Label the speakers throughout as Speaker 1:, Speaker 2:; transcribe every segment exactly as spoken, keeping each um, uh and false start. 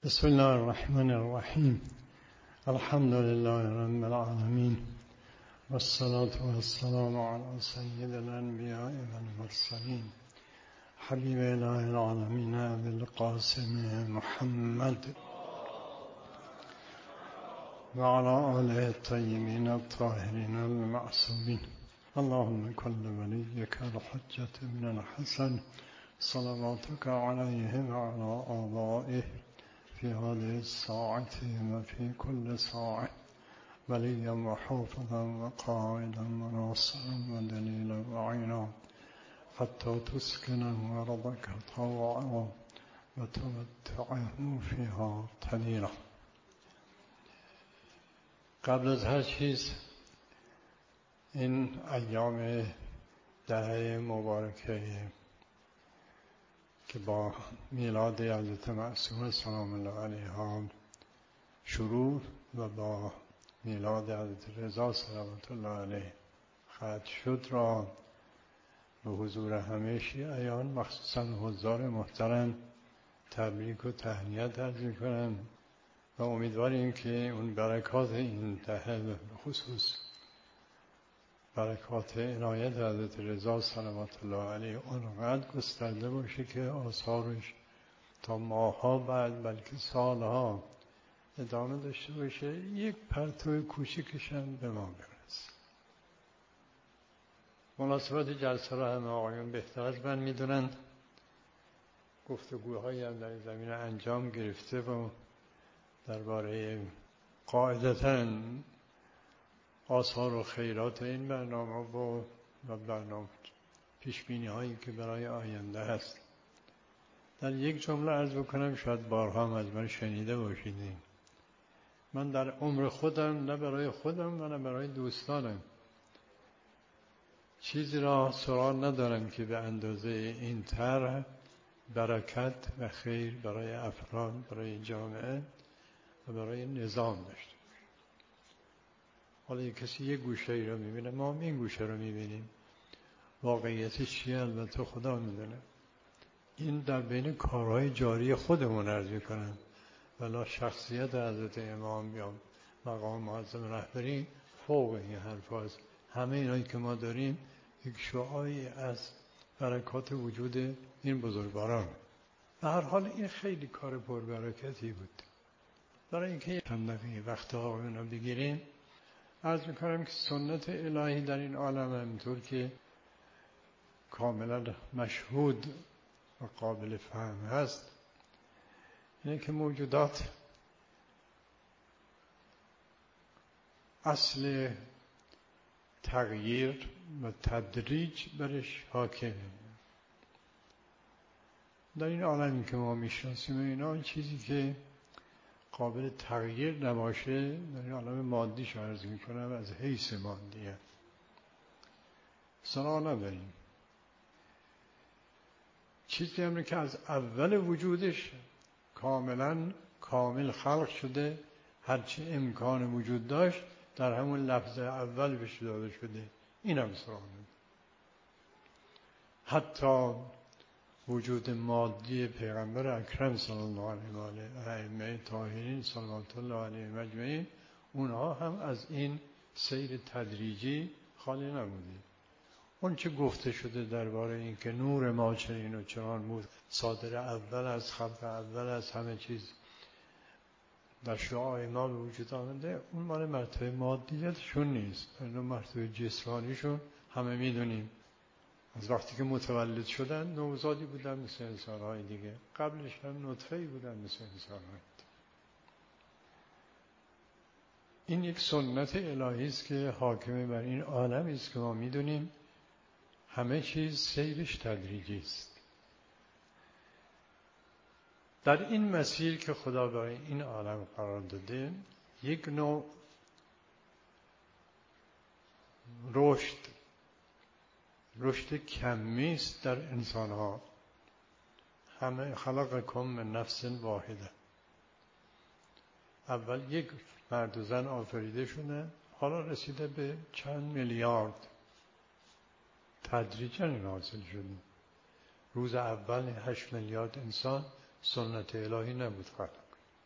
Speaker 1: بسم الله الرحمن الرحیم. الحمد لله رب العالمین والصلاة والسلام على سید الانبیاء والمرسلین حبیب اله العالمین ابی القاسم محمد و علی آله الطیبین الطاهرین المعصومین. اللهم کل ولیک الحجة بن الحسن صلواتک علیه و علی آبائه في هذه الساعة وفي كل ساعة وليا وحافظا وقائدا وناصرا ودليلا وعينا حتى تسكنه أرضك طوعا وتمتعه فيها قليلا. قبل از هر چیز این ایام دهه مبارکه که با میلاد حضرت معصومه سلام الله علیها شروع و با میلاد حضرت رضا صلوات الله علیه ختم شد را به حضور همه شیعیان مخصوصا حضار محترم تبریک و تهنیت عرض می‌کنم و امیدواریم که اون برکات این دهه به خصوص برکات عنایت حضرت رضا صلوات الله علیه آنقدر گسترده باشه که آثارش تا ماه‌ها بعد بلکه سالها ادامه داشته باشه، یک پرتو کوچکش هم به ما برسه. مناسبت جلسه را همه آقایان بهتر از من میدونن. گفتگوهایی هم در زمین انجام گرفته و درباره قاعدتاً آثار و خیرات این برنامه و برنامه پیشبینی هایی که برای آینده هست. در یک جمله عرض بکنم، شاید بارها هم از من شنیده باشیدین، من در عمر خودم نه برای خودم و نه برای دوستانم چیزی را سراغ ندارم که به اندازه این طرح برکت و خیر برای افراد، برای جامعه و برای نظام داشته. حالا یک کسی یک گوشه ای رو میبینه، ما هم این گوشه رو میبینیم. واقعیتش چیه البته خدا میدونه. این در بین کارهای جاری خودمون عرض میکنم، ولی شخصیت حضرت امام یا مقام معظم رهبری فوق این حرف هست. همه اینایی که ما داریم یک شعاعی از برکات وجود این بزرگواران. به هر حال این خیلی کار پربرکتی بود. برای اینکه چند دقیقه وقت آقایون رو بگیریم عرض میکنم که سنت الهی در این عالم همینطور که کاملا مشهود و قابل فهم هست اینه که موجودات اصل تغییر و تدریج برش حاکمه. در این عالمی که ما میشناسیم اینا چیزی که قابل تغییر نباشه در این عالم مادیش عرض میکنم، از حیث مادیه سراغ نداریم. چیزی هم که از اول وجودش کاملا کامل خلق شده، هرچی امکان وجود داشت در همون لحظه اول بهش داده شده، این هم سراغ نداریم. حتی وجود مادی پیغمبر اکرم صلی الله علیه و آله و ائمه طاهرین صلوات الله علیهم اجمعین، اونها هم از این سیر تدریجی خالی نبوده. اون چه گفته شده درباره این که نور ما چنین و چنان بود، صادر اول از خلق اول از همه چیز در شعاع ما به وجود آمده، اون مال مرتبه مادیتشون نیست. اون مرتبه جسمانیشون همه میدونیم. از وقتی که متولد شدن نوزادی بودن مثل انسان‌های دیگه، قبلش هم نطفه‌ای بودن مثل انسان‌های دیگه. این یک سنت الهی است که حاکم بر این عالمی است که ما میدونیم همه چیز سیرش تدریجی است. در این مسیر که خدا برای این عالم قرار داده، یک نوع رشد رشد کمی است در انسان ها. همه خلقکم من نفس واحده، اول یک مرد و زن آفریده شده، حالا رسیده به چند میلیارد، تدریجاً این حاصل شده. روز اول هشت میلیارد انسان سنت الهی نبود خلق.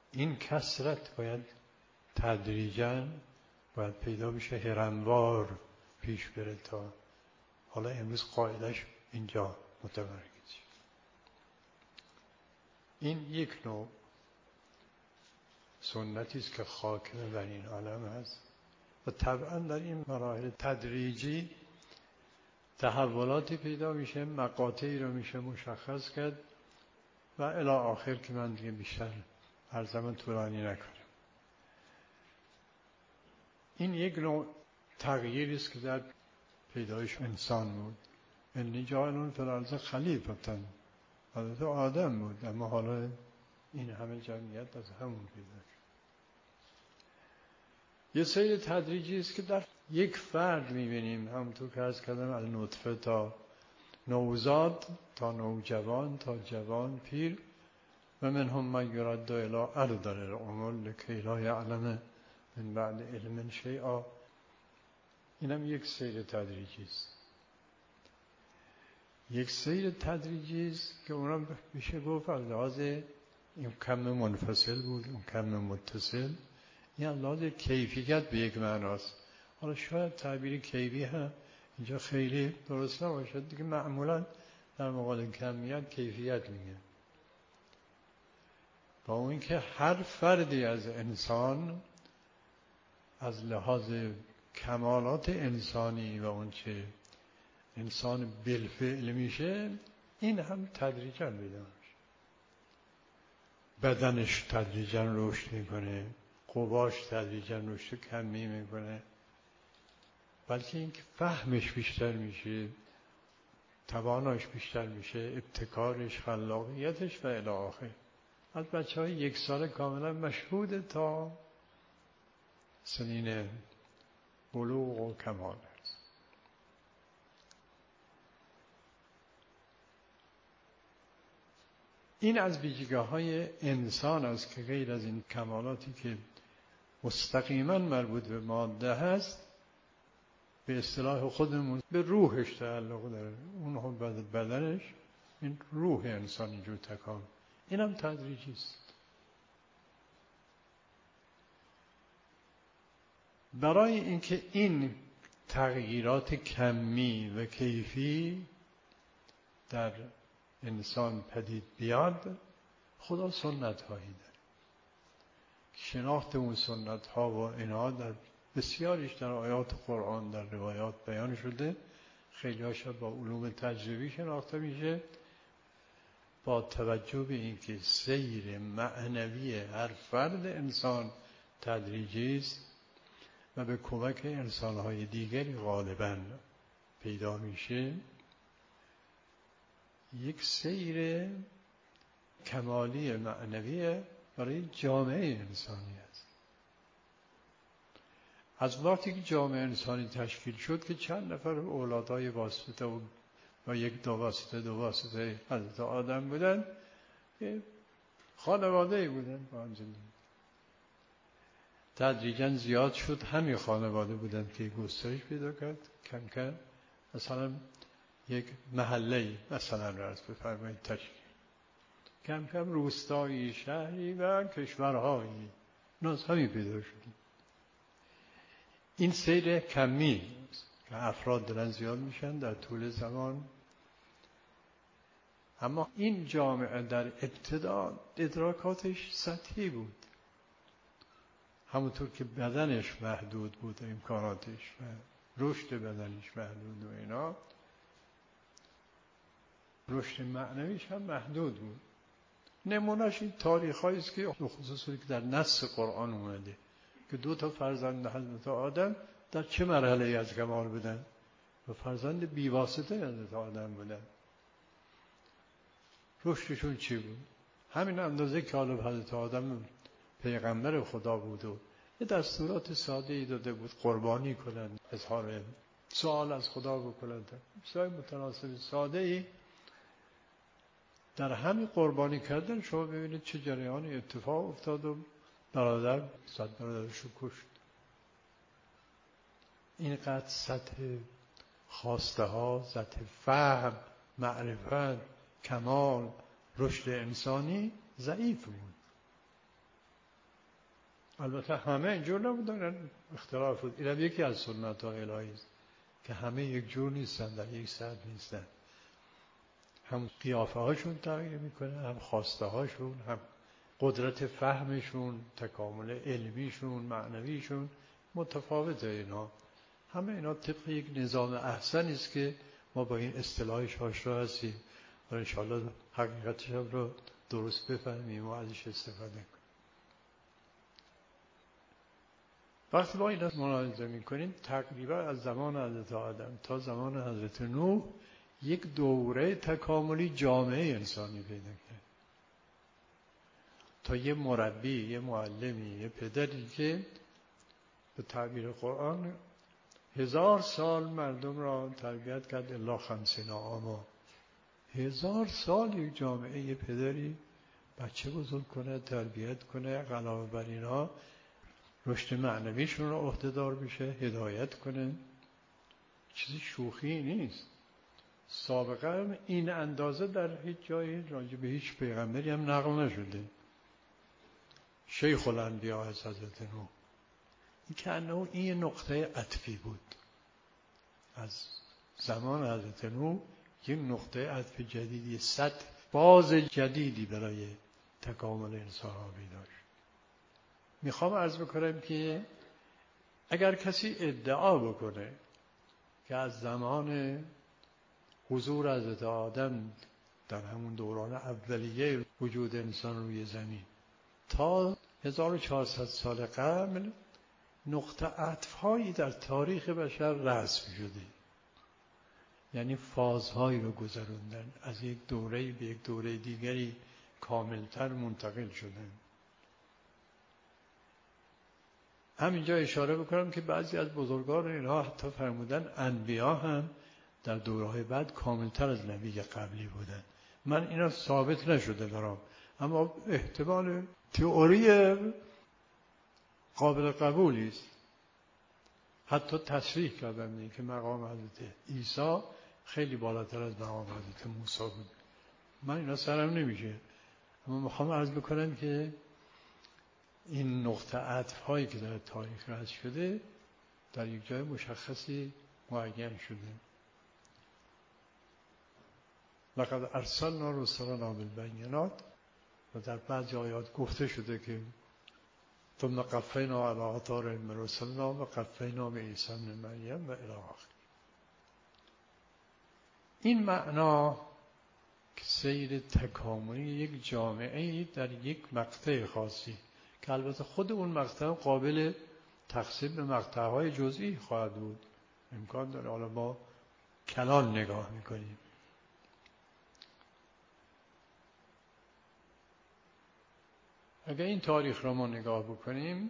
Speaker 1: این کثرت باید تدریجاً باید پیدا بشه، هرموار پیش بره تا حالا امروز قاعدش اینجا متمرکز شد. این یک نوع سنتی است که حاکم بر این عالم هست و طبعا در این مراحل تدریجی تحولاتی پیدا میشه، مقاطعی رو میشه مشخص کرد و الی آخر که من دیگه بیشتر هر زمان طولانی نکنم. این یک نوع تغییری است که در پیدایش انسان بود. انی جاعل فی الارض خلیفة، حضرت آدم بود، اما حالا این همه جمعیت از همون پیدا شد. یه سیر تدریجی است که در یک فرد میبینیم، همونطور که عرض کردم از نطفه تا نوزاد تا نوجوان تا جوان پیر و منهم من یرد الی ارذل العمر لکی لا یعلم من بعد علم شیئا. اینم یک سیر تدریجی است. یک سیر تدریجی است که اونم میشه گفت از لحاظ این کم منفصل بود، اون کم متصل، این از لحاظ کیفیت به یک معناست. حالا شاید تعبیر کیفی هم اینجا خیلی درست نباشد دیگه، معمولا در مقابل کمیت کیفیت میگه. با اون که هر فردی از انسان از لحاظ کمالات انسانی و اون چه انسان بالفعل میشه، این هم تدریجاً پیدا میشه. بدنش تدریجاً رشد میکنه، قواش تدریجاً رشد کمی میکنه، بلکه اینکه فهمش بیشتر میشه، تواناش بیشتر میشه، ابتکارش، خلاقیتش و الی آخر. از بچه های یک سال کاملا مشهود تا سنین بلوغ و کمال است. این از ویژگی‌های انسان است که غیر از این کمالاتی که مستقیما مربوط به ماده هست، به اصطلاح خودمون به روحش تعلق داره. اون هم بدنش، این روح انسان اینجور تکامل، اینم تدریجی است. برای اینکه این تغییرات کمی و کیفی در انسان پدید بیاد، خدا سنت هایی داره. شناخت اون سنت ها و اینها در بسیاریش در آیات قرآن، در روایات بیان شده. خیلی هاشا با علوم تجربی شناخته میشه، با توجه به اینکه سیر معنوی هر فرد انسان تدریجی است و به کمک انسان‌های دیگری غالباً پیدا میشه. یک سیر کمالی معنوی برای جامعه انسانی است. از وقتی که جامعه انسانی تشکیل شد که چند نفر اولادهای واسطه و, و یک دو واسطه دو واسطه حضرت آدم بودن، خانواده‌ای بودن با هم زندگی. تدریجاً زیاد شد، همین خانواده بودن که گسترش پیدا کرد. کم کم مثلا یک محله‌ای مثلا راست بفرمایید تشکیل، کم کم روستایی، شهری و کشورهایی نازهایی پیدا شد. این سیر کمی که افراد دارن زیاد میشن در طول زمان. اما این جامعه در ابتدا ادراکاتش سطحی بود، همونطور که بدنش محدود بود، امکاناتش و رشد بدنش محدود و اینا، رشد معنویش هم محدود بود. نمونهش این تاریخ هایی است که خصوصی که در نص قرآن اومده که دو تا فرزند حضرت آدم در چه مرحله از کمال بودن و فرزند بیواسطه حضرت آدم بودن. رشدشون چی بود؟ همین اندازه که حالا حضرت آدم پیغمبر خدا بود و یه دستورات ساده‌ای داده بود، قربانی کنند، اظهار سوال از خدا بکنند، بسیار متناسب ساده‌ای. در همین قربانی کردن شما ببینید چه جریانی اتفاق افتاد و برادر صد برادرش رو کشت. اینقدر سطح خواسته ها، سطح فهم، معرفت، کمال، رشد انسانی ضعیف بود. البته همه اینجور نبودن، اختلاف بود. این هم یکی از سنت ها الهی است که همه یک جور نیستن، در یک سطح نیستن. هم قیافه هاشون تغییر میکنه، هم خواسته هاشون، هم قدرت فهمشون، تکامل علمیشون، معنویشون متفاوته. اینا همه اینا طبق یک نظام احسن است که ما با این اصطلاحش آشنا هستیم و انشاءالله حقیقتش رو درست بفهمیم و ازش استفاده کنیم. وقتی ما این رو ملاحظه میکنیم تقریبا از زمان حضرت آدم تا زمان حضرت نوح یک دوره تکاملی جامعه انسانی پیدا کرد، تا یه مربی، یه معلمی، یه پدری که به تعبیر قرآن هزار سال مردم را تربیت کرد، الا خمسین عاما. هزار سال یک جامعه، یه پدری بچه بزرگ کنه، تربیت کنه، علاوه بر اینا رشد معنویشون رو عهده‌دار بشه، هدایت کنه. چیزی شوخی نیست. سابقا این اندازه در هیچ جایی راجع به هیچ پیغمبری هم نقل نشده. شیخ الانبیا از حضرت نوح، این که انه این نقطه عطفی بود. از زمان حضرت نوح یک نقطه عطف جدیدی، سطح باز جدیدی برای تکامل انسان ها داشت. میخوام عرض بکنم که اگر کسی ادعا بکنه که از زمان حضور حضرت آدم در همون دوران اولیه وجود انسان روی زمین تا هزار و چهارصد سال قبل نقطه عطف‌هایی در تاریخ بشر رسم شده، یعنی فازهایی رو گذروندن، از یک دوره به یک دوره دیگری کاملتر منتقل شدن. همینجا اشاره بکنم که بعضی از بزرگان اینها حتی فرمودن انبیا هم در دوره‌های بعد کاملتر از نبی قبلی بودن. من اینا ثابت نشده دارم، اما احتمال تئوری قابل قبولی است. حتی تصریح کردن که مقام حضرت عیسی خیلی بالاتر از مقام حضرت موسی بود. من اینا سرم نمیشه، اما میخوام عرض بکنم که این نقطه عطف هایی که در تاریخ رسم شده در یک جای مشخصی معین شده. لقد ارسلنا رسلنا بالبینات و در بعضی آیات گفته شده که ثم قفینا علی آثارهم من رسلنا و قفینا بعیسی ابن مریم و الی آخر. این معنا که سیر تکاملی یک جامعه در یک مقطع خاصی که البته خود اون مقطع قابل تقسیم به مقطع‌های جزئی خواهد بود، امکان داره حالا ما کلان نگاه میکنیم. اگر این تاریخ را ما نگاه بکنیم،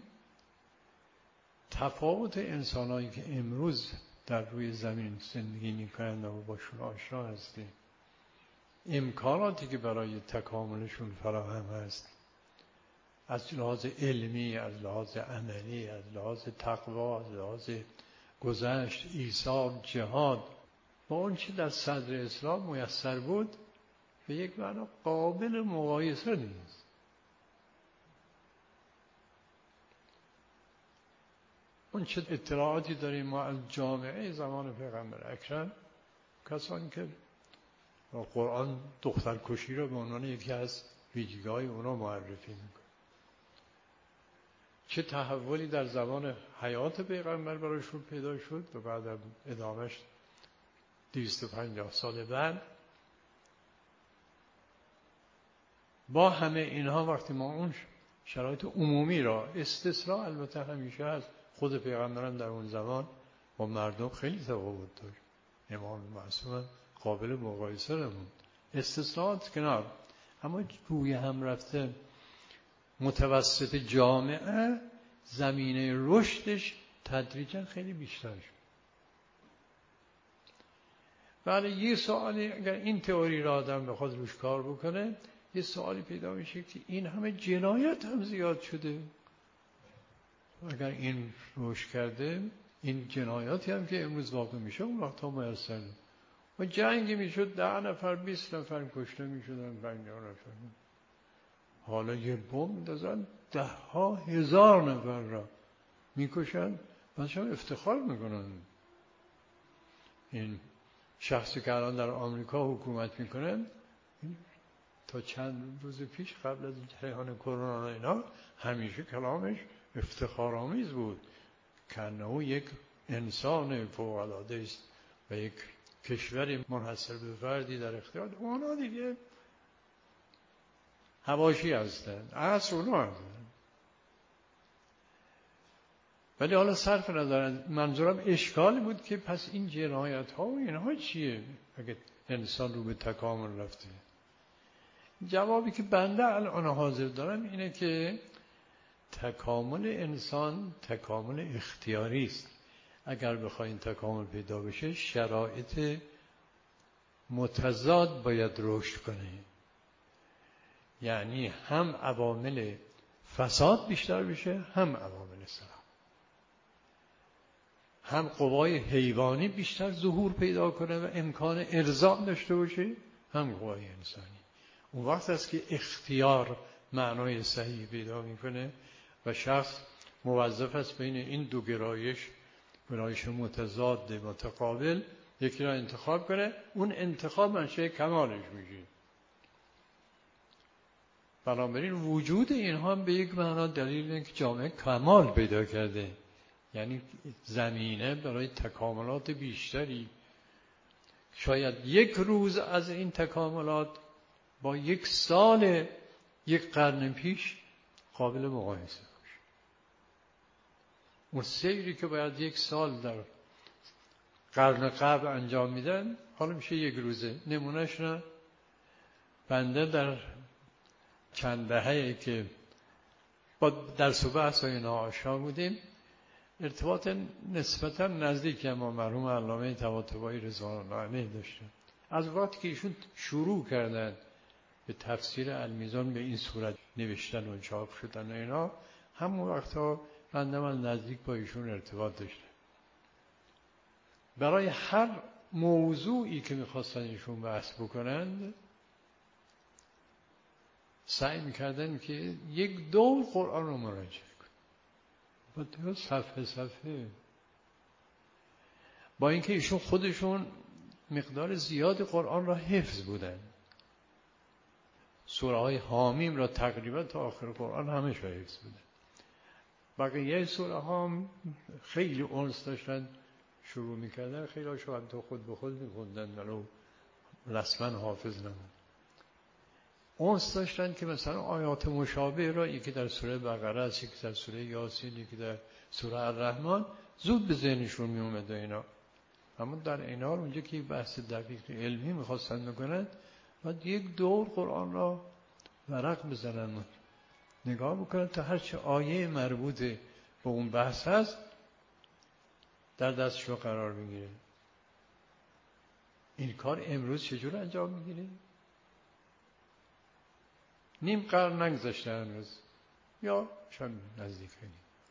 Speaker 1: تفاوت انسان‌هایی که امروز در روی زمین زندگی می‌کنند و باشون آشنا هستیم، امکاناتی که برای تکاملشون فراهم هست، از لحاظ علمی، از لحاظ عملی، از لحاظ تقوا، از لحاظ گذشت، ایثار، جهاد، با اون چی در صدر اسلام میسر بود به یک معنا قابل مقایسه نیست. اون چه اطلاعاتی داریم ما از جامعه زمان پیغمبر اکرم، کسانی که قرآن دخترکشی را به عنوان یکی از ویژگی‌های اونا معرفی میکنه، چه تحولی در زمان حیات پیغمبر برایشون پیدا شد و بعد ادامهش دویست و پنجاه سال بعد. با همه اینها وقتی ما اون شرایط عمومی را، استثناء البته همیشه هست، خود پیغمبران در اون زمان با مردم خیلی تفاوت داشت، امام معصوم قابل مقایسه نموند، استثناءات کنار، اما روی هم رفته متوسط جامعه زمینه رشدش تدریجا خیلی بیشتر شد. ولی یه سوالی اگر این تئوری را آدم بخواد روش کار بکنه، یه سوالی پیدا میشه که این همه جنایت هم زیاد شده. اگر این روش کرده، این جنایاتی هم که امروز واقع میشه اون وقت ها میسر و جنگی میشد ده نفر بیست نفر کشته میشدن، پنجاه نفر. حالا یه بمب می‌دازن ده ها هزار نفر را میکشن، بعدش افتخار میکنن. این شخصی که الان در آمریکا حکومت میکنن تا چند روز پیش قبل از جریان کرونا و اینا همیشه کلامش افتخارآمیز بود که انه یک انسان فوق‌العاده است و یک کشوری منحصر به فردی در اختیار اونا دیگه حواشی هستن، اصل اونا هستن. ولی حالا صرف ندارن. منظورم اشکالی بود که پس این جنایت ها و اینها چیه اگه انسان رو به تکامل رفته؟ جوابی که بنده الان حاضر دارم اینه که تکامل انسان تکامل اختیاری است. اگر بخواین تکامل پیدا بشه شرایط متضاد باید رشد کنه، یعنی هم عوامل فساد بیشتر بشه هم عوامل صلاح، هم قوای حیوانی بیشتر ظهور پیدا کنه و امکان ارضاء داشته باشه هم قوای انسانی. اون وقت است که اختیار معنای صحیح پیدا میکنه و شخص موظف است بین این دو گرایش، گرایش متضاد متقابل، یکی را انتخاب کنه. اون انتخاب منشأ کمالش میشه. بنابراین وجود اینها هم به یک معنا دلیل اینه که جامعه کمال پیدا کرده، یعنی زمینه برای تکاملات بیشتری. شاید یک روز از این تکاملات با یک سال یک قرن پیش قابل مقایسه باشه. اون سیری که باید یک سال در قرن قبل انجام میدن حالا میشه یک روزه. نمونهش نه بنده در چند دهه‌ای که با درس و بحث و اینا آشنا بودیم ارتباط نسبتا نزدیکی ما مرحوم علامه طباطبایی رضوان الله علیه داشتیم. از وقتی که ایشون شروع کردن به تفسیر المیزان به این صورت نوشتن و چاپ شدن و اینا، همون وقتا بنده من نزدیک با ایشون ارتباط داشتم. برای هر موضوعی که میخواستن ایشون بحث بکنند سعی میکردن که یک دور قرآن رو مراجعه کنن، با صفحه صفحه. با اینکه ایشون خودشون مقدار زیاد قرآن را حفظ بودن، سوره های حامیم را تقریبا تا آخر قرآن همش را حفظ بودن. بقیه سوره ها خیلی انس داشتن شروع میکردن، خیلی ها شاید تا خود به خود میخوندن ولو رسما حافظ نبود. انس داشتن که مثلا آیات مشابه را، یکی در سوره بقره است، یکی در سوره یاسین، یکی در سوره الرحمن، زود به ذهنشون می اومد اینا. اما در این حال اونجا که بحث دقیق علمی میخواستن بکنن بعد یک دور قرآن را ورق بزنن، نگاه بکنن تا هر چه آیه مربوط به اون بحث هست در دستشون قرار میگیره. این کار امروز چجور انجام میگیره؟ نیم قرن نگذشته هنوز، یا شاید نزدیک نیم.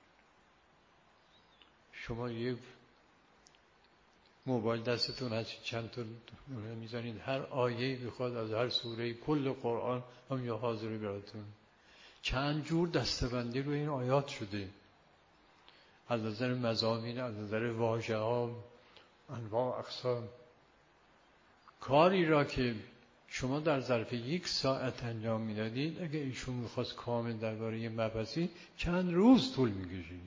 Speaker 1: شما یک موبایل دستتون هست، چند تا میزنید، هر آیه بخواد از هر سوره کل قرآن هم یا حاضر براتون. چند جور دستبندی روی این آیات شده، از نظر مضامین، از نظر واژه ها، انواع اقسام. کاری را که شما در ظرف یک ساعت انجام میدادید اگه ایشون میخواست کامل درباره یه مبحثی چند روز طول میکشید.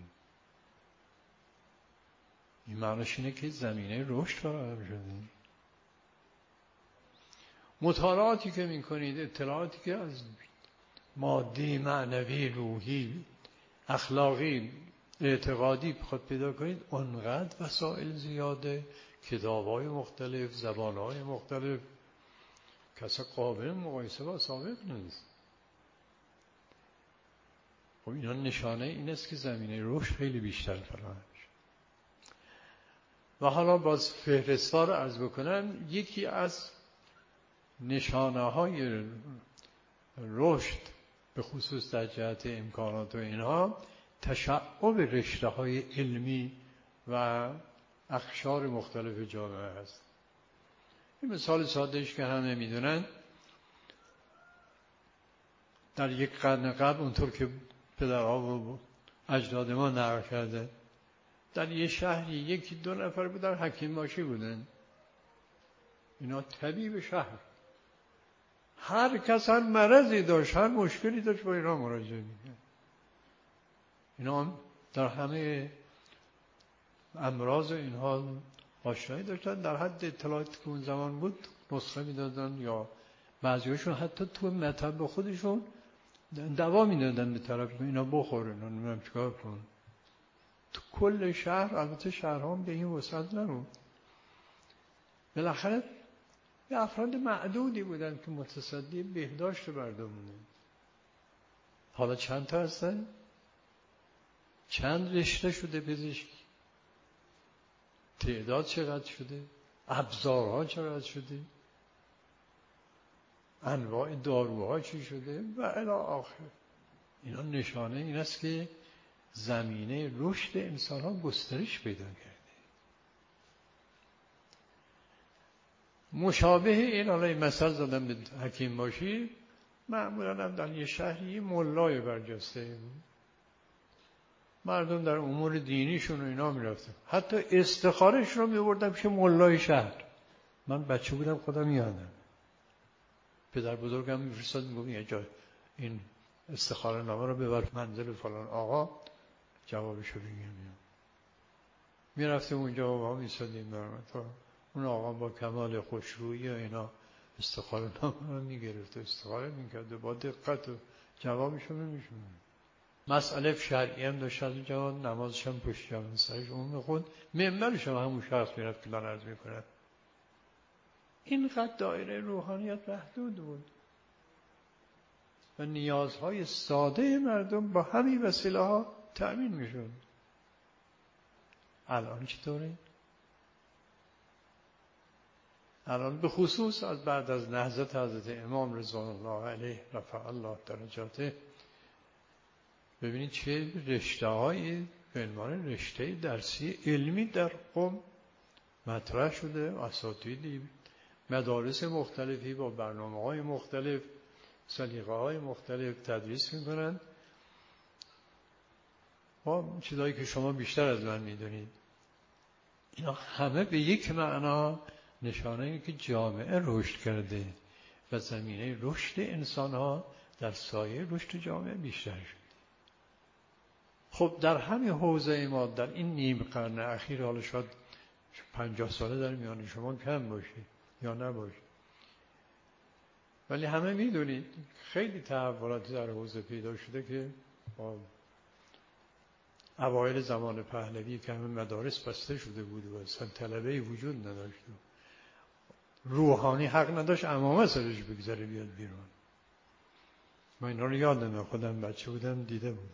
Speaker 1: این معنیش اینه که زمینه رشد فراهم شده. مطالعاتی که میکنید، اطلاعاتی که از مادی، معنوی، روحی، اخلاقی، اعتقادی بخواد پیدا کنید، اونقدر وسایل زیاده، کتاب‌های مختلف، زبان‌های مختلف، کسی قابل مقایسه با سابق نیست. خب اینا نشانه این است که زمینه رشد خیلی بیشتر فراهم شد. و حالا باز فهرست‌ها رو عرض بکنم. یکی از نشانه‌های رشد به خصوص در جهت امکانات و اینها تشعب رشته‌های علمی و اقشار مختلف جامعه است. این مثال سادهش که همه میدونن، در یک قرن قبل اونطور که پدرها و اجداد ما نقل کرده در یه شهری یکی دو نفر بودن حکیم باشی بودن، اینا طبیب شهر، هر کس هر مرضی داشت هر مشکلی داشت با اینا مراجعه میکرد. اینا در همه امراض اینها آشنایی داشتن، در حد اطلاعاتی که اون زمان بود نسخه میدادن یا بعضیاشون حتی تو مطب خودشون دوا میدادن به طرف اینا بخوره، اینا نمیدونم چیکار کن. تو کل شهر، البته شهرها به این وسعت نبود، بالاخره یه افراد معدودی بودن که متصدی بهداشت مردم بودن. حالا چند تا هستن؟ چند رشته شده پزشکی؟ تعداد چقدر شده؟ ابزارها چقدر شده؟ انواع داروها چی شده؟ و الی آخر. اینا نشانه این است که زمینه رشد انسان ها گسترش پیدا کرده. مشابه این، حالا این مثل زدم به حکیم باشی، معمولا هم در یه شهری ملای برجسته بود، مردم در امور دینیشون و اینا می رفتن، حتی استخارش رو می بردن پیش ملای شهر. من بچه بودم خودم یادم پدر بزرگم می فرستاد می گفت یه جا این استخاره نامه رو ببر منزل فلان آقا جوابشو بگیم. می رفتیم اونجا و ما می سادیم تا اون آقا با کمال خوشرویی و اینا استخاره نامه رو می گرفت، استخاره می کرد با دقت و جوابشو می شد. مسئله شرعی هم داشت از جوان، نمازش هم پشت جوان سرش اون خود منبرش هم همون شخص می رفت که دان عرض می کند. اینقدر دایره روحانیت محدود بود و نیازهای ساده مردم با همین وسیله ها تأمین می شد. الان چطوره؟ الان به خصوص از بعد از نهضت حضرت امام رضوان الله علیه رفع الله درجاته، ببینید چه رشته هایی به عنوان رشته درسی علمی در قم مطرح شده، اساتیدی مدارس مختلفی با برنامه های مختلف، سلیقه های مختلف تدریس میکنند با چیزایی که شما بیشتر از من میدونید. اینا همه به یک معنا نشانه اینه که جامعه رشد کرده و زمینه رشد انسان ها در سایه رشد جامعه بیشتر شده. خب در همین حوزه ما در این نیم قرن اخیر، حالا شاید پنجاه ساله در میان شما کم باشه یا نباشه، ولی همه میدونید خیلی تحولاتی در حوزه پیدا شده که با اوایل زمان پهلوی که همه مدارس بسته شده بود و اصلا طلبه‌ای وجود نداشت، روحانی حق نداشت عمامه سرش بگذاره بیاد بیرون. من اینا رو یادمه، خودم بچه بودم دیده بودم.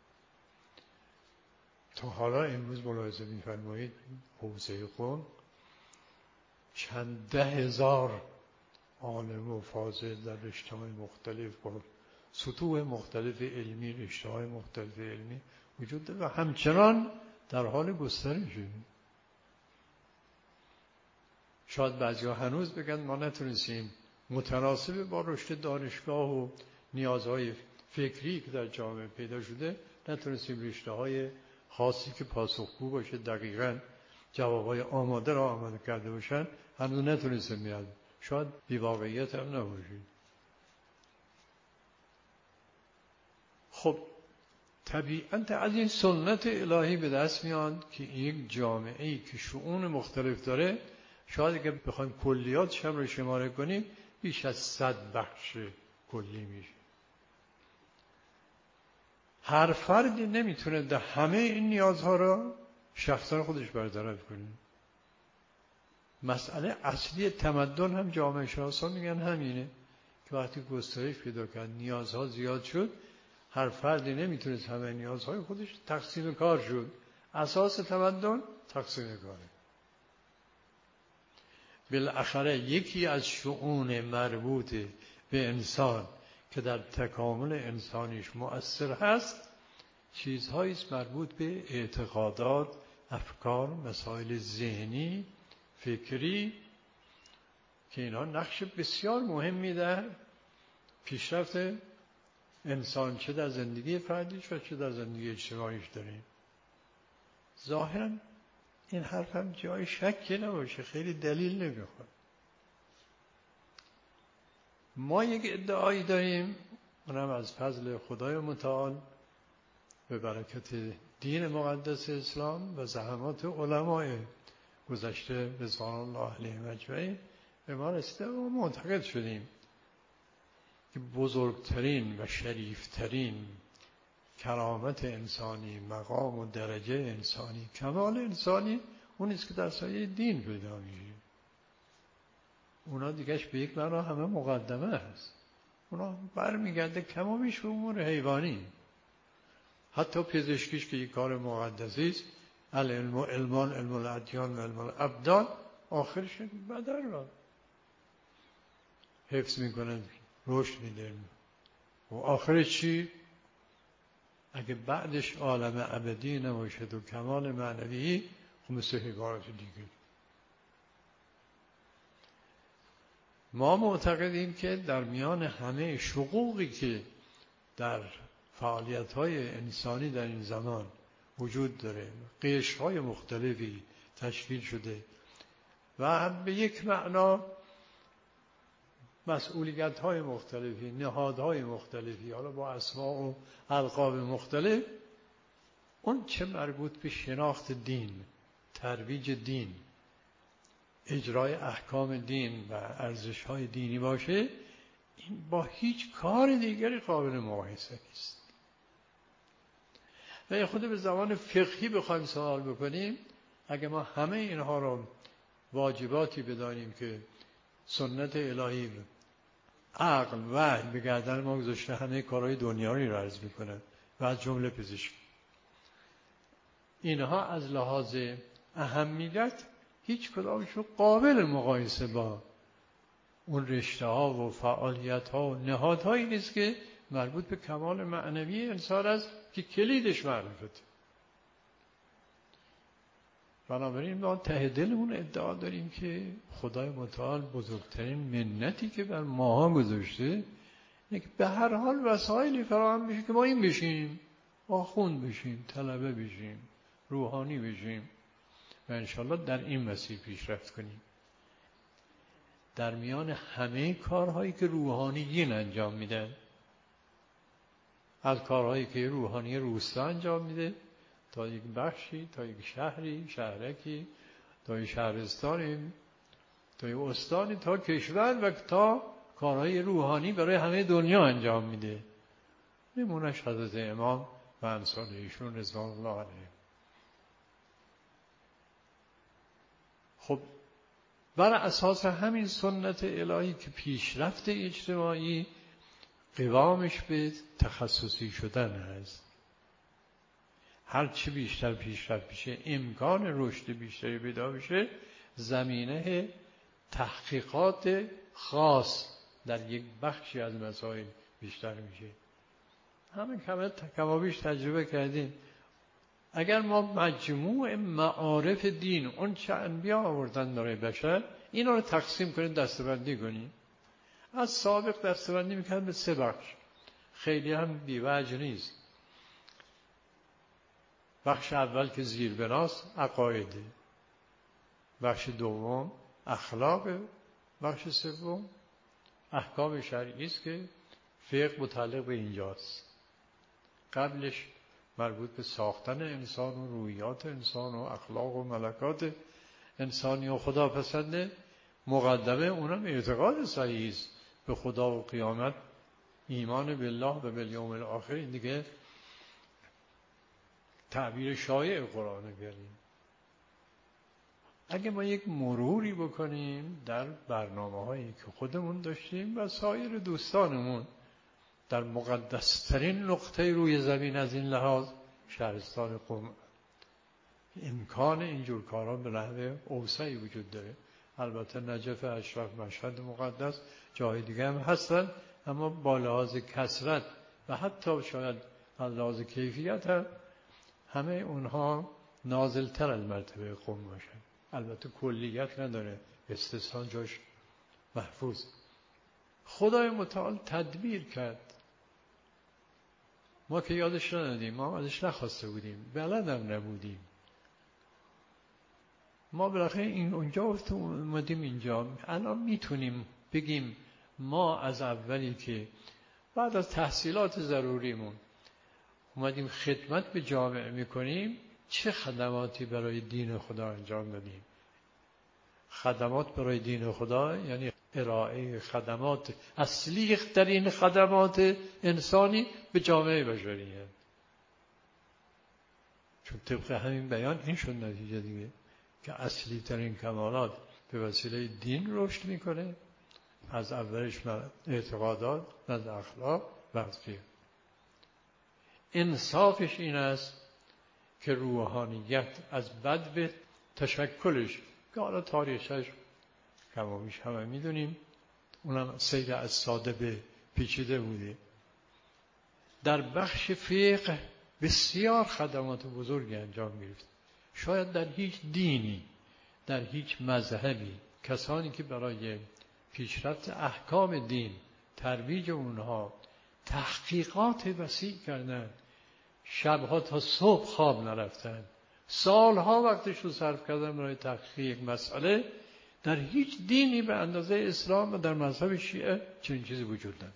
Speaker 1: تا حالا امروز ملاحظه می‌فرمایید حوزه قم چند ده هزار عالم و فاضل در رشته‌های مختلف با سطوح مختلف علمی، رشته‌های مختلف علمی وجود داره و همچنان در حال گسترشه. شاید بعضی‌ها هنوز بگن ما نتونستیم متناسب با رشد دانشگاه و نیازهای فکری که در جامعه پیدا شده نتونستیم رشته‌های خاصی که پاسخگو باشه، دقیقاً جوابهای آماده را آماده کرده باشن، هنوز نتونستیم میاد. شاید بی‌واقعیت هم نباشه. خب طبیعت از این سنت الهی به دست میاد که یک جامعه‌ای که شؤون مختلف داره، شاید اگه بخوایم کلیاتش هم رو شماره کنیم بیش از صد بخش کلی میشه. هر فردی نمیتونه در همه این نیازها را شخصا خودش برطرف کنه. مسئله اصلی تمدن هم جامعه شناسان میگن همینه که وقتی گسترش پیدا کرد، نیازها زیاد شد، هر فردی نمیتونه همه نیازهای خودش، تقسیم کار شد. اساس تمدن تقسیم کاره. بالاخره یکی از شؤون مربوط به انسان که در تکامل انسانیش مؤثر هست چیزهایی است مربوط به اعتقادات، افکار، مسائل ذهنی، فکری که اینا نقش بسیار مهمی در پیشرفت انسان چه در زندگی فردیش و چه در زندگی اجتماعیش داریم. ظاهراً این حرف هم جای شکی نباشه، خیلی دلیل نمیخواد. ما یک ادعایی داریم، اونم از فضل خدای متعال به برکت دین مقدس اسلام و زحمات علمای گذشته رضوان الله علیهم اجمعین به ما رسیده و معتقد شدیم که بزرگترین و شریفترین کرامت انسانی، مقام و درجه انسانی، کمال انسانی اون است که در سایه دین پیدا میشه. اونا دیگهش به یک معنا همه مقدمه است. اونا برمیگرده کمابیش به امور حیوانی. حتی پزشکیش که یک کار مقدسی است، العلم و علمان، علم الادیان و علم الابدان، آخرش بدن را حفظ میکنه، رشد میده. و آخرش چی؟ اگه بعدش عالم ابدی نباشد و کمال معنوی، خب مثل حیوانات دیگه. ما معتقدیم که در میان همه شقوقی که در فعالیت‌های انسانی در این زمان وجود داره، قشرهای مختلفی تشکیل شده و به یک معنا مسئولیت‌های مختلفی، نهادهای مختلفی، حالا با اسماء و القاب مختلف، اون چه مربوط به شناخت دین، ترویج دین، اجرای احکام دین و ارزش‌های دینی باشه، این با هیچ کار دیگری قابل مقایسه نیست. و خود به زمان فقهی بخوایم سوال بکنیم، اگه ما همه اینها رو واجباتی بدانیم که سنت الهی، عقل، وحی به گردن ما گذاشته، همه کارهای دنیایی رو عرض میکنن و از جمله پزشکی، اینها از لحاظ اهمیت هیچ کدامشون قابل مقایسه با اون رشته ها و فعالیت ها و نهادهایی نیست که مربوط به کمال معنوی انسان است که کلیدش معرفت. بنابراین ما ته دلمون ادعا داریم که خدای متعال بزرگترین منتی که بر ماها گذاشته اینه که به هر حال وسایلی فراهم بشه که ما این بشیم، آخوند بشیم، طلبه بشیم، روحانی بشیم و انشالله در این مسیر پیشرفت کنیم. در میان همه کارهایی که روحانیین انجام میدن، از کارهایی که روحانی روستا انجام میده تا یک بخشی، تا یک شهری، شهرکی، تا یک شهرستانی، تا یک استانی، تا کشور و تا کارهای روحانی برای همه دنیا انجام میده. نمونش حضرت امام و امثال ایشون رضوان الله علیهم. خب بر اساس همین سنت الهی که پیشرفت اجتماعی قوامش به تخصصی شدن هست، هر چی بیشتر پیشرفت بشه، امکان رشد بیشتری پیدا بشه، زمینه تحقیقات خاص در یک بخشی از مسائل بیشتر میشه. همین کمه کمابیش تجربه کردیم. اگر ما مجموع معارف دین، اون چه انبیا آوردن برای بشر، اینا رو تقسیم کنیم، دسته‌بندی کنیم، از سابق دسته‌بندی میکنن به سه بخش، خیلی هم بی‌وجه نیست. بخش اول که زیربناست عقایده، بخش دوم اخلاق، بخش سوم احکام شرعی است که فقه متعلق به اینجاست. قبلش مربوط به ساختن انسان و رویات انسان و اخلاق و ملکات انسانی و خداپسنده. مقدمه اونم اعتقاد صحیح است به خدا و قیامت، ایمان بالله و بالیوم الاخر. این دیگه تعبیر شایع قرآن کریم. اگه ما یک مروری بکنیم در برنامه هایی که خودمون داشتیم و سایر دوستانمون در مقدسترین نقطه روی زمین از این لحاظ، شهرستان قم، امکان اینجور کاران به نحو اوسعی وجود داره. البته نجف، اشرف، مشهد مقدس، جای دیگه هم هستن، اما با لحاظ کثرت و حتی شاید از لحاظ کیفیت هم همه اونها نازلتر از مرتبه قم باشن. البته کلیت نداره، استثنا جاش محفوظ. خدای متعال تدبیر کرد ما که یادش ندادیم، ما ازش نخواسته بودیم، بلدم نبودیم. ما بالاخره این اونجا اومدیم اینجا. الان میتونیم بگیم ما از اولی که بعد از تحصیلات ضروریمون اومدیم خدمت به جامعه میکنیم، چه خدماتی برای دین خدا انجام دادیم. خدمات برای دین خدا یعنی ارائه خدمات اصلی ترین خدمات انسانی به جامعه بشریه. چون طبق همین بیان این شد نتیجه دیگه که اصلی ترین کمالات به وسیله دین رشد میکنه، از اولش اعتقادات، از اخلاق و از فقه. انصافش این است که روحانیت از بد تشکلش که حالا تاریخش کمابیش همه میدونیم، اونم سیر از ساده به پیچیده بوده. در بخش فقه بسیار خدمات بزرگی انجام گرفت. شاید در هیچ دینی، در هیچ مذهبی کسانی که برای پیشرفت احکام دین، ترویج اونها تحقیقات وسیع کردن، شبها تا صبح خواب نرفتن، سالها وقتش رو صرف کردن برای تحقیق مسئله، در هیچ دینی به اندازه اسلام و در مذهب شیعه چنین چیزی وجود نداره.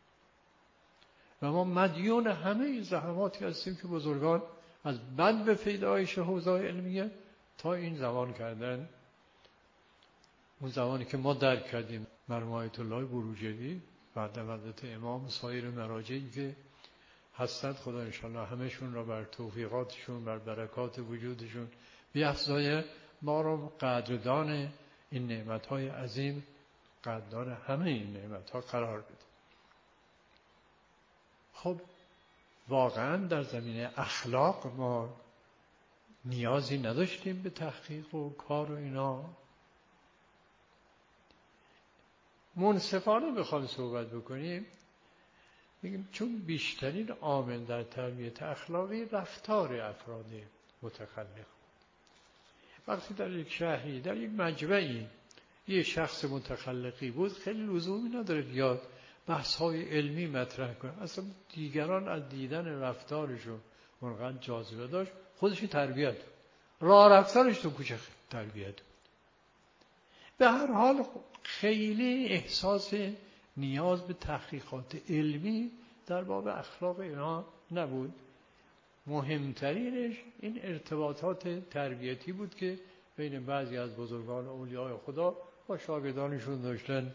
Speaker 1: و ما مدیون همه زحماتی هستیم که بزرگان از بد به پیدایش حوزه‌های علمیه تا این زمان کردن. اون زمانی که ما درک کردیم مرحوم آیت الله بروجردی بعد حضرت امام، سایر مراجعی که هستند، خدا انشاءالله همشون را بر توفیقاتشون، بر برکات وجودشون بیفزایه، ما را قدردان این نعمت‌های عظیم، قدردان همه این نعمت‌ها قرار بده. خب واقعا در زمینه اخلاق ما نیازی نداشتیم به تحقیق و کار و اینا. منصفانه بخوام صحبت بکنیم میگیم چون بیشترین عامل در تربیت اخلاقی رفتار افراد متخلق. وقتی در یک شهری، در یک مجمعی یه شخص متخلقی بود، خیلی لزومی نداره بیاد بحث‌های علمی مطرح کنه. اصلا دیگران از دیدن رفتارشو اونقدر جاذبه داشت، خودش تربیت، راه رفتارش تو کوچه تربیت. به هر حال خیلی احساس نیاز به تحقیقات علمی در باب اخلاق اینا نبود. مهمترینش این ارتباطات تربیتی بود که بین بعضی از بزرگان اولیاء خدا با شاگردانشون داشتن.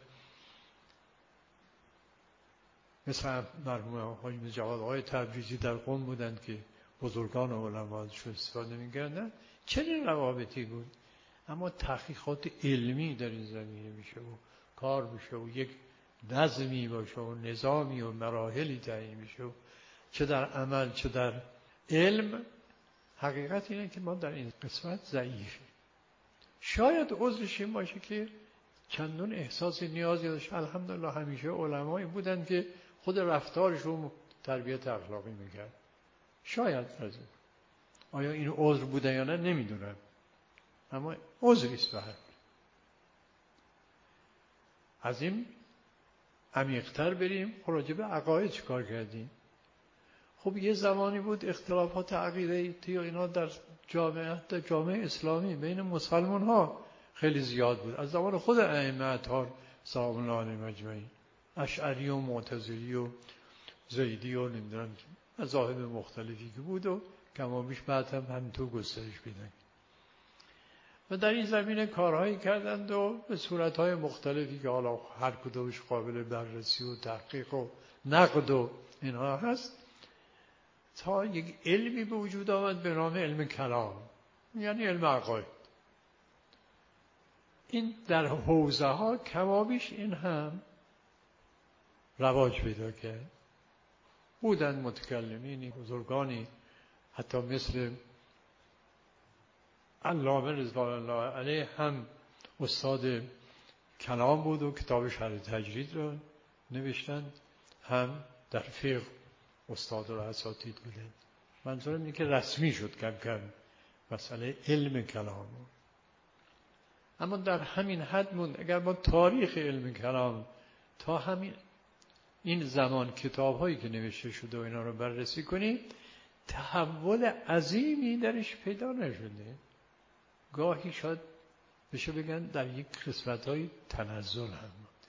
Speaker 1: مثل مرحوم حاجی جواد آقای تبریزی در قم بودند که بزرگان علما ازشون استفاده می‌کردن. چنین روابطی بود. اما تحقیقات علمی در این زمینه میشه و کار میشه و یک نظمی باشه و نظامی و مراحلی تعیین میشه و چه در عمل چه در علم. حقیقت اینه که ما در این قسمت ضعیفیم. شاید عذرش این باشه که چندون احساس نیازی داشت. الحمدلله همیشه علمایی بودن که خود رفتارشون تربیت اخلاقی میکرد. شاید از این. آیا این عذر بوده یا نه نمیدونم، اما عذریست به هر حال. از این عمیق‌تر بریم، راجع به عقاید چیکار کردیم. خب یه زمانی بود اختلافات عقیده‌ای اینا در جامعه در جامعه اسلامی بین مسلمان ها خیلی زیاد بود. از زمان خود ائمه اطهار سلام الله علیهم اجمعین، اشعری و معتزلی و زیدی و نمیدونم مذاهب مختلفی که بود و کمابیش بعد هم همینطور گسترش پیدا کرد. و در این زمینه کارهایی کردند و به صورتهای مختلفی که حالا هر کدومش قابل بررسی و تحقیق و نقد و اینها هست، تا یک علمی به وجود آمد به نام علم کلام، یعنی علم عقاید. این در حوزه ها کمابیش این هم رواج پیدا کرد. بودن متکلمینی بزرگانی حتی مثل علامه رضوان الله علیه هم استاد کلام بود و کتاب شرح تجرید رو نوشتن، هم در فقه استاد و اساتید بودن. منظورم اینه که رسمی شد کم کم مسئله علم کلام. اما در همین حد موند. اگر ما تاریخ علم کلام تا همین این زمان کتاب هایی که نوشته شده و اینا رو بررسی کنید، تحول عظیمی درش پیدا نشده. گاهی شاید بشه بگن در یک قسمت های تنزل هم بوده.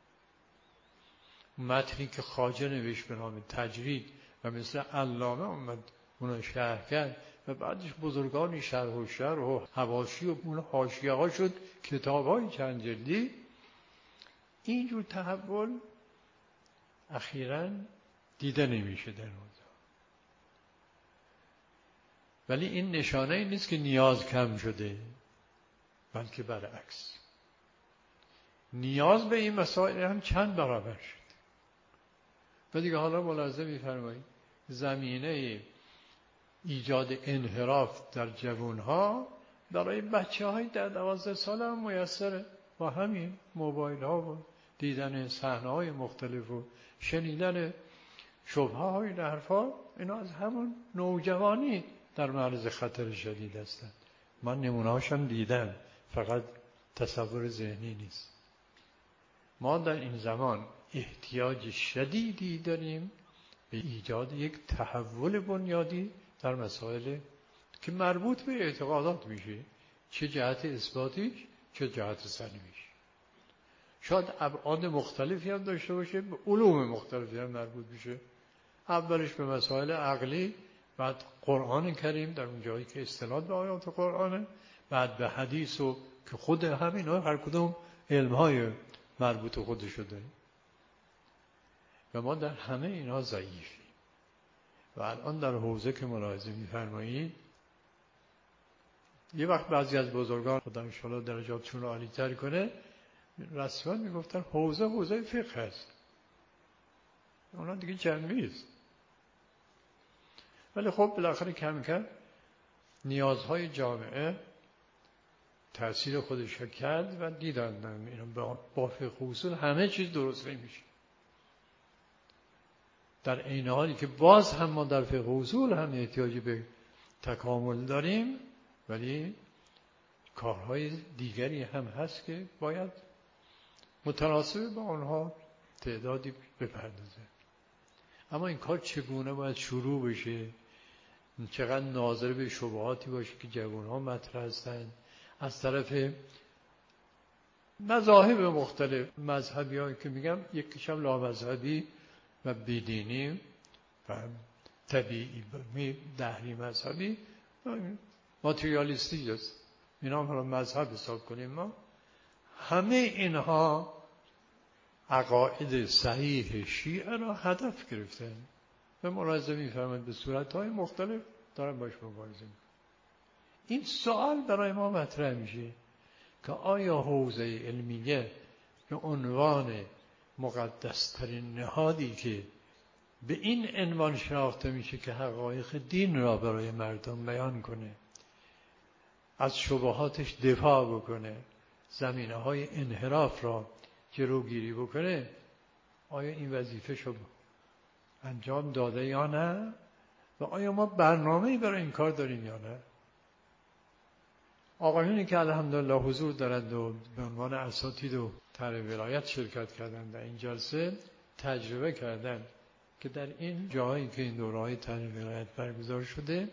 Speaker 1: متنی که خواجه نوشت به نام تجرید و مثل علامه اومد اونو شرح کرد و بعدش بزرگانی شرح و شرح و حواشی و اون حاشیه ها شد کتاب های چند جلدی. اینجور تحول اخیراً دیده نمیشه در روزا. ولی این نشانه ای نیست که نیاز کم شده، بلکه برعکس نیاز به این مسائل هم چند برابر شد. و دیگه حالا ملاحظه می‌فرمایید زمینه ایجاد انحراف در جوانها برای بچه‌های در دوازده ساله هم میسره، با همین موبایل ها و دیدن صحنه‌های مختلف و شنیدن شبهه‌های حرفا، اینا از همون نوجوانی در معرض خطر شدید هستند. من نمونه‌هاشم دیدم، فقط تصور ذهنی نیست. ما در این زمان احتیاج شدیدی داریم به ایجاد یک تحول بنیادی در مسائل که مربوط به اعتقادات میشه، چه جهت اثباتیش چه جهت سلبیش. شاید ابعاد مختلفی هم داشته باشه، به علوم مختلفی هم مربوط بشه. اولش به مسائل عقلی، بعد قرآن کریم در اون جایی که استناد به آیات قرآنه، بعد به حدیث و که خود همین ها هر کدوم علمهای مربوط خودشو داریم و ما در همه اینا ضعیفیم. و الان در حوزه که ملاحظه می‌فرمایید، یه وقت بعضی از بزرگان خدا انشاءالله درجاتشون رو عالی تر کنه رسما میگفتن حوزه حوزه فقه هست، اونا دیگه جنبی است. ولی خب بالاخره کم کم نیازهای جامعه تأثیر خودش کرد و دیدن اینا با فقه اصول همه چیز درست نمیشه. در عین حالی که باز هم ما در فقه اصول هم احتیاجی به تکامل داریم، ولی کارهای دیگری هم هست که باید متناسب با آنها تعدادی بپردازه. اما این کار چگونه باید شروع بشه، چقدر ناظر به شبهاتی باشه که جوانها مطرح هستند از طرف مذاهب مختلف، مذهبی هایی که میگم یکیش هم لامذهبی و بیدینی و طبیعی دهری مذهبی ماتریالیستی است، اینا هم مذهب حساب کنیم. ما همه اینها عقاید صحیح شیعه را هدف گرفتن و ملاحظه می‌فرمایید به صورت‌های مختلف دارن باش مبارزه می‌کنن. این سوال برای ما مطرح میشه که آیا حوزه علمیه به عنوان مقدس‌ترین نهادی که به این عنوان شناخته میشه که حقایق دین را برای مردم بیان کنه، از شبهاتش دفاع بکنه، زمینه‌های انحراف را جلوگیری بکنه، آیا این وظیفه شو انجام داده یا نه؟ و آیا ما برنامه‌ای برای این کار داریم یا نه؟ آقایونی که الحمدلله حضور دارند و به عنوان اساتید و طرح ولایت شرکت کردند در این جلسه، تجربه کردند که در این جاهایی که این دوره‌های طرح ولایت برگزار شده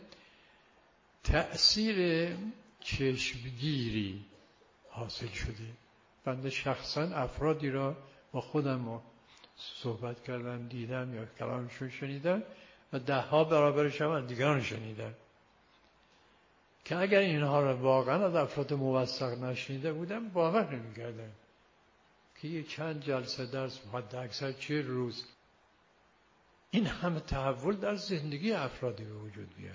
Speaker 1: تأثیر چشمگیری حاصل شده. بنده شخصا افرادی را با خودم صحبت کردم، دیدم یا کلامشون شنیدم و ده ها برابرش هم دیگران شنیدم که اگر اینها را واقعا از افراد موثق نشنیده بودم باور نمی‌کردم که یه چند جلسه درس حد اکثر چه روز این همه تحول در زندگی افرادی به وجود بیاره.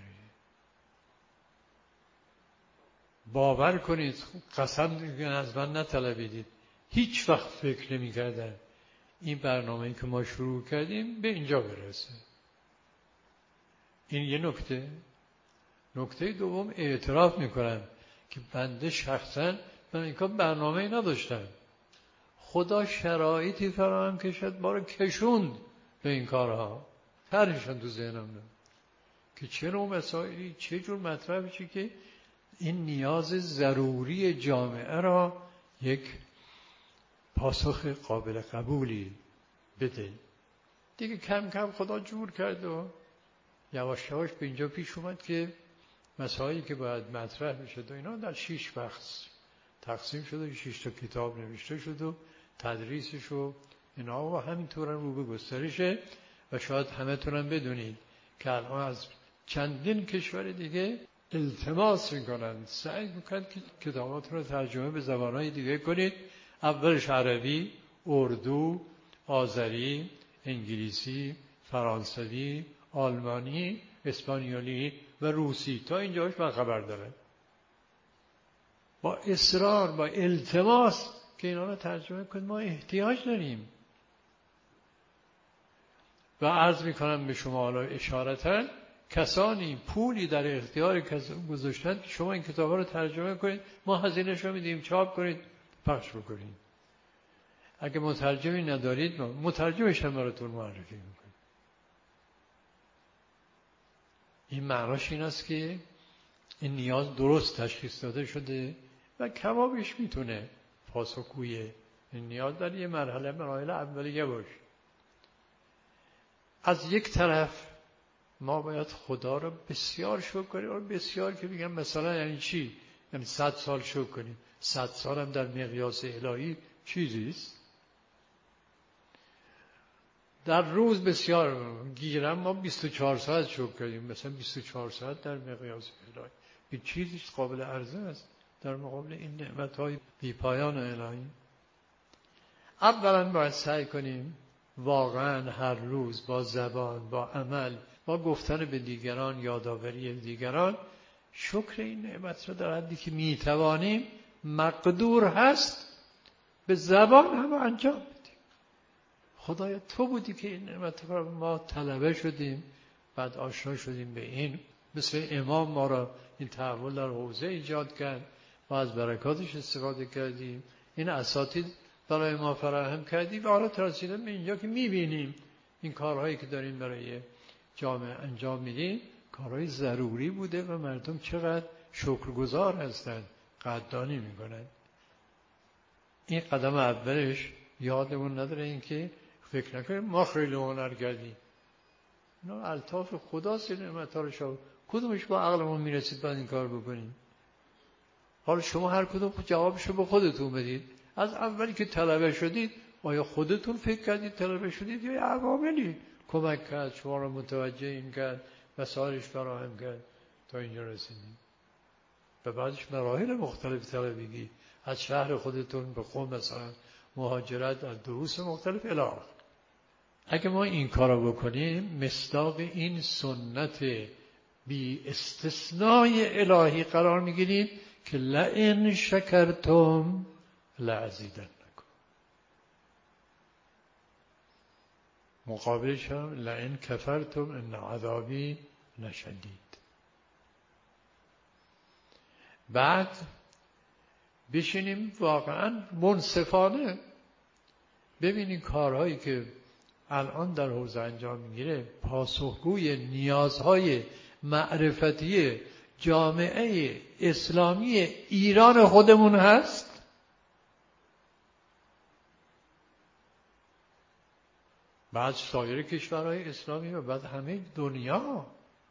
Speaker 1: باور کنید، قسم از من نطلبیدید، هیچ وقت فکر نمی کردم این برنامه‌ای که ما شروع کردیم به اینجا برسه. این یه نکته. نکته دوم، اعتراف میکنم که بنده شخصا من این کار برنامه‌ای نداشتم، خدا شرایطی فراهم کشد ما رو کشوند به این کارها، طرحشون تو ذهنم نه که چه نوع مسائلی چه جور مطرح بشه که این نیاز ضروری جامعه را یک پاسخ قابل قبولی بده. دیگه کم کم خدا جور کرد و یواش یواش به اینجا پیش اومد که مسائلی که باید مطرح میشد و اینا در شش بخش تقسیم شد و شش تا کتاب نوشته شد و تدریسش و اینا و همینطور رو به گسترشه. و شاید همه تونم بدونید که الان از چندین کشور دیگه التماس میکنن، سعی میکنن که کتاباتون رو ترجمه به زبانهای دیگه کنید. اولش عربی، اردو، آذری، انگلیسی، فرانسوی، آلمانی، اسپانیولی و روسی. تا اینجاش من خبر دارم. با اصرار، با التماس که اینا رو ترجمه کنید، ما احتیاج داریم. و عرض میکنم به شما حالا اشارتا کسانی پولی در اختیار گذاشتن که شما این کتابا رو ترجمه کنید، ما هزینه‌شو میدیم، چاپ کنید، پخش بکنید. اگه مترجمی ندارید ما مترجمش هم براتون معرفی میکنیم. این معناش این است که این نیاز درست تشخیص داده شده و کمابش میتونه پاسخگوی این نیاز در یه مرحله مراحل اولیه باشه. از یک طرف ما باید خدا رو بسیار شکر کنیم. و بسیار که بگم مثلا یعنی چی؟ یعنی صد سال شکر کنیم. صد سال هم در مقیاس الهی چیزیست. در روز بسیار گیرم ما بیست و چهار ساعت شکر کنیم. مثلا بیست و چهار ساعت در مقیاس الهی این چیزیست قابل عرضه است در مقابل این نعمت‌های بی پایان الهی. اولا باید سعی کنیم واقعا هر روز با زبان، با عمل، با گفتن به دیگران، یادآوری دیگران شکر این نعمت را در حدی که میتوانیم مقدور هست به زبان هم انجام بدیم. خدایا تو بودی که این نعمت را ما طلبه شدیم، بعد آشنا شدیم به این. مثل امام ما را این تحول در حوزه ایجاد کرد، ما از برکاتش استفاده کردیم، این اساتید برای ما فراهم کردیم و حالا رسیدیم به اینجا که میبینیم این کارهایی که داریم برای جامعه انجام میدیم کارهای ضروری بوده و مردم چقدر شکرگزار هستند، قدردانی میکنند. این قدم اولش یادمون نداره این که فکر نکنیم ما خیلی هنر کردیم. اینا الطاف خداست. نعمت‌ها رو شما کدومش با عقلمون میرسید بعد این کار بکنیم؟ حالا شما هر کدوم جوابشو به خودتون بدید. از اولی که طلبه شدید آیا خودتون فکر کردید طلبه شدید یا عواملی کمک کرد شما رو متوجه این کرد وسایلش فراهم کرد تا اینجا رسیدید؟ و بعدش مراحل مختلف طلبگی از شهر خودتون به قم مثلا مهاجرت، از دروس مختلف الی آخر. اگه ما این کارو بکنیم مصداق این سنت بی استثنای الهی قرار میگیریم که لئن شکرتم لازیدنکم. مقابلش هم لئن کفرتم ان عذابی لشدید. بعد بشینیم واقعا منصفانه ببینیم کارهایی که الان در حوزه انجام میگیره پاسخگوی نیازهای معرفتی جامعه اسلامی ایران خودمون هست. بعد سایر کشورهای اسلامی و بعد همه دنیا.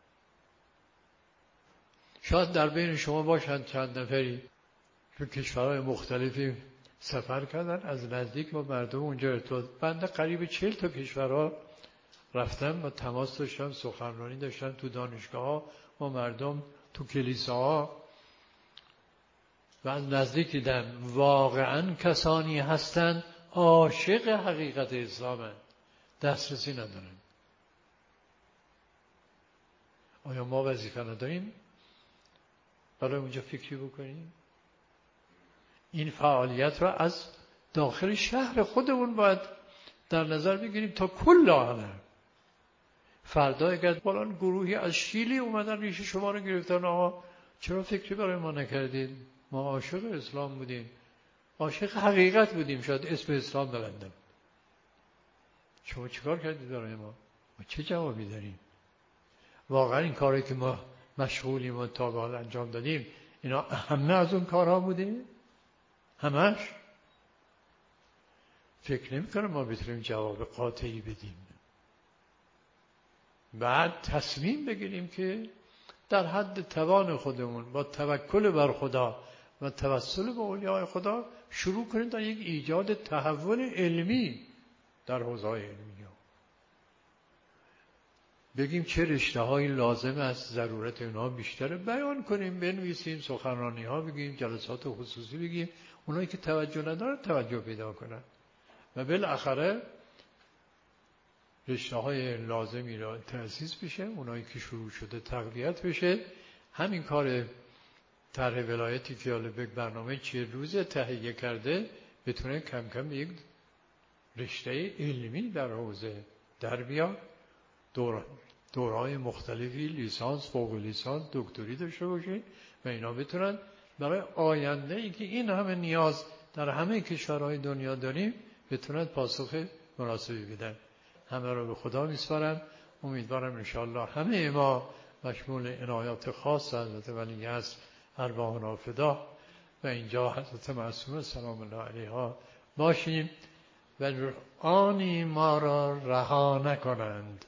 Speaker 1: شاید در بین شما باشند چند نفری که کشورهای مختلفی سفر کردن، از نزدیک با مردم اونجا ارتباط. بنده قریب چهل تا کشورها رفتم و تماس داشتم، سخنرانی داشتم تو دانشگاه‌ها با مردم، تو کلیساها و از نزدیک دیدم واقعا کسانی هستند عاشق حقیقت اسلامند، دسترسی ندارن. آیا ما وظیفه نداریم برای اونجا فکری بکنیم؟ این فعالیت را از داخل شهر خودمون باید در نظر بگیریم تا کل عالم. فردا اگر فلان گروهی از شیلی اومدن ریش شما رو گرفتن، آقا چرا فکری برای ما نکردید؟ ما عاشق اسلام بودیم، عاشق حقیقت بودیم، شاید اسم اسلام بلندم. شما چیکار کردید برای ما؟ ما چه جوابی داریم؟ واقعا این کاری که ما مشغولیم و تا به حال انجام دادیم اینا همه از اون کارها بوده؟ همش؟ فکر نمی کنم ما بتونیم جواب قاطعی بدیم. بعد تصمیم بگیریم که در حد توان خودمون با توکل بر خدا و توسل به اولیاء خدا شروع کنیم در یک ایجاد تحول علمی در حوزه‌های علمی. بگیم چه رشته‌هایی لازم است، ضرورت اونها بیشتره، بیان کنیم، بنویسیم، سخنرانی‌ها بگیم، جلسات خصوصی بگیم، اونایی که توجه ندارن توجه پیدا کنن و بالاخره رشته‌های لازمی را تأسیس بشه، اونایی که شروع شده تقویت بشه. همین کار طرح ولایتی که حالا برنامه چه روزه تهیه کرده بتونه کم کم یک رشته علمی در حوزه در بیاد، دور دورهای مختلفی لیسانس، فوق لیسانس، دکتری داشته باشه و اینا بتونن برای آینده ای که این همه نیاز در همه کشورهای دنیا داریم بتونن پاسخ مناسبی بدن. همه رو به خدا میسپارم. امیدوارم انشاءالله همه ما مشمول عنایات خاص حضرت ولی است ارواحنا فدا و اینجا حضرت معصومه سلام الله علیها باشیم و آنی ما را رها نکنند.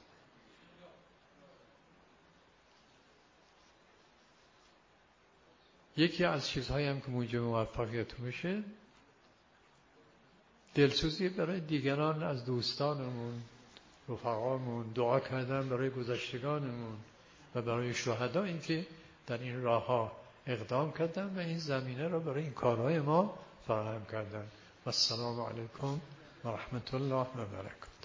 Speaker 1: یکی از چیزهایی هم که موجب موفقیت میشه دلسوزی برای دیگران از دوستانمون، رفقامون، دعا کردن برای گذشتگانمون و برای شهدایی که در این راهها اقدام کردن و این زمینه را برای این کارهای ما فراهم کردن. و السلام علیکم و رحمت الله و برکاته.